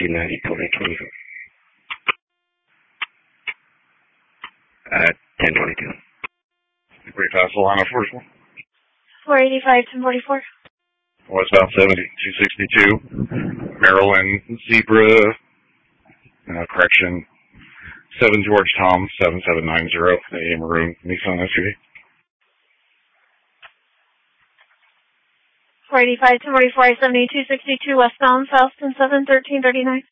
1990-2020. 1022. Great Castle on 44. 485-1044. Westbound 7262. Maryland Zebra. Correction. 7 George Tom 7790. A maroon Nissan SUV. 485-1044, 7262 westbound, Southton 71339.